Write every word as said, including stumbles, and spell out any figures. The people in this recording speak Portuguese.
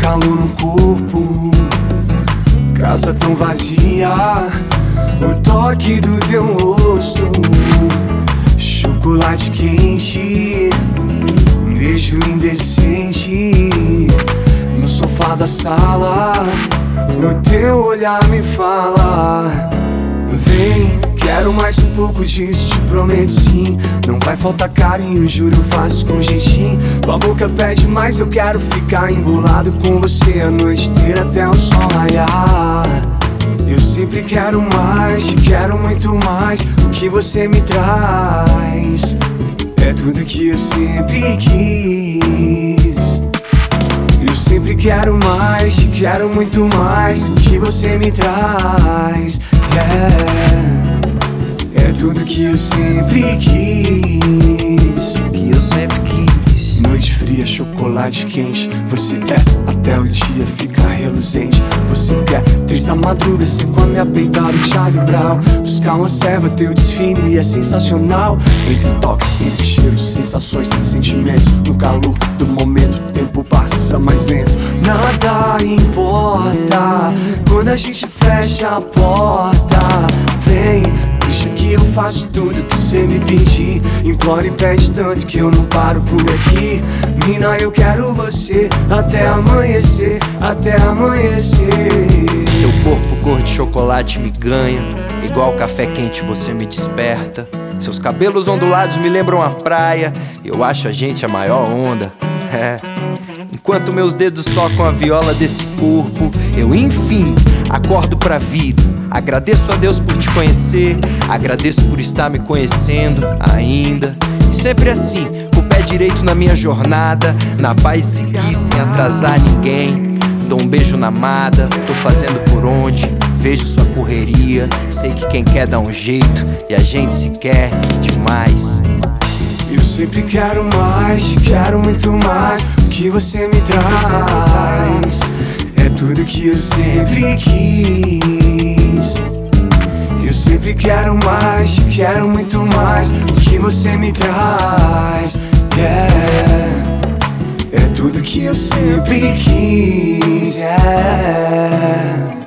calor no corpo, casa tão vazia, o toque do teu rosto, chocolate quente, um beijo indecente no sofá da sala, o teu olhar me fala: vem, quero mais um pouco disso, te prometo sim. Não vai faltar carinho, juro, faço com jeitinho. Tua boca pede mais, eu quero ficar embolado com você a noite inteira até o sol raiar. Eu sempre quero mais, te quero muito mais. O que você me traz é tudo que eu sempre quis. Eu sempre quero mais, te quero muito mais. O que você me traz, yeah, é tudo que eu sempre quis. Que eu sempre quis. Noite fria, chocolate quente, você é até o dia ficar reluzente. Você quer três da madruga, cê come a peitada de Charlie Brown. Buscar uma serva, teu desfile é sensacional. Entre toques, entre cheiros, sensações, sentimentos. No calor do momento, o tempo passa mais lento. Nada importa quando a gente fecha a porta. Vem, deixa que eu faço tudo que cê me pedir. Implora e pede tanto que eu não paro por aqui. Mina, eu quero você até amanhecer, até amanhecer. Teu corpo cor de chocolate me ganha, igual café quente você me desperta. Seus cabelos ondulados me lembram a praia, eu acho a gente a maior onda, é. Enquanto meus dedos tocam a viola desse corpo, eu enfim acordo pra vida. Agradeço a Deus por te conhecer, agradeço por estar me conhecendo ainda. E sempre assim, com o pé direito na minha jornada, na paz seguir sem atrasar ninguém. Dou um beijo na amada, tô fazendo por onde, vejo sua correria. Sei que quem quer dá um jeito e a gente se quer demais. Eu sempre quero mais, te quero muito mais. O que você me traz é tudo que eu sempre quis. Eu sempre quero mais, te quero muito mais. O que você me traz, yeah, é tudo que eu sempre quis, yeah.